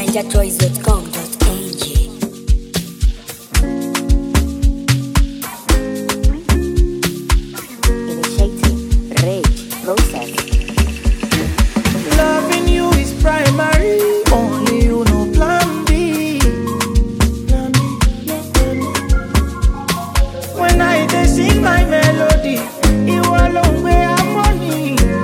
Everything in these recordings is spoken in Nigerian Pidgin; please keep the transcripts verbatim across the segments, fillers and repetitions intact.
ninja toys dot com dot a g. Initiating rage process. Loving you is primary. Only you know plan B. Plan B. When I dey sing my melody, you alone where I'm money.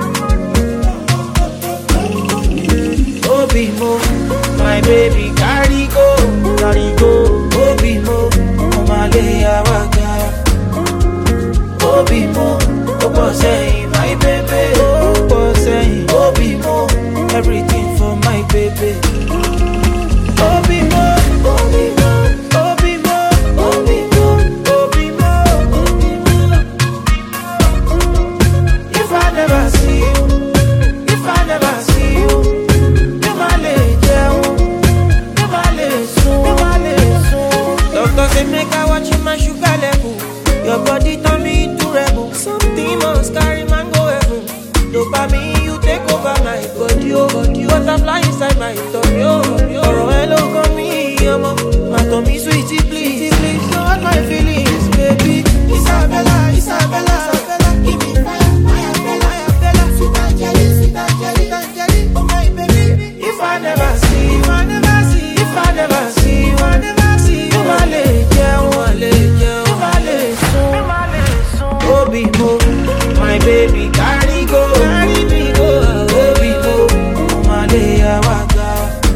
Obi mo, my baby carry go, carry go. Obi mo, Omaleya waga. Obi mo, Obo say my baby. Obo say, Obi mo, everything for my baby. Obi mo, Obi mo, Obi mo, Obi mo, Obi mo, Obi mo. If I never see you, if I never see you, never let down, never let soon, never let soon. Doctor say make I watch my sugar level. Your body turn me into rebel. Something must carry man go heaven. Dopamine, you take over my body, oh body. Butterfly inside my tummy, oh tummy, oh. Oro hello, come me, yomo. My tummy sweetie, please, please. Don't hurt my feelings, baby. Isabella, Isabella, Isabella. Give me fire, fire, Bella, Bella. Sweet Angeli, sweet Angeli, Angeli. Oh my baby. If I never see, if I never see, if I never see, if I never see, you my lady, you my lady, you my lady, Obi mo, my baby carry go, carry me go. Obi mo, Omaleya waga.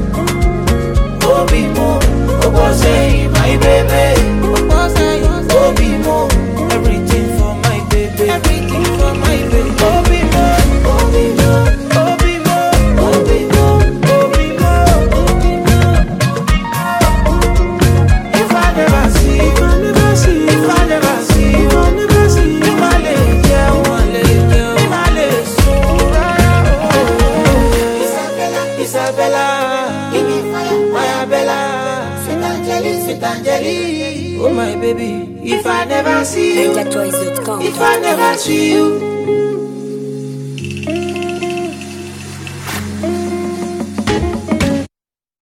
Obi mo, Obo say my baby. Obo say, Obi mo, everything for my baby, everything for my baby. Obi mo, Obi mo, Obi mo, Obi mo, Obi mo, Obi mo. If I never see, if I never see, if I never see, if I never see, you my lady, you my lady, you my lady, so Isabella, Isabella, give me fire, fire, Bella, sweet Angeli, sweet Angeli, oh my baby. If I never see you, ninja toys dot com if I never see you.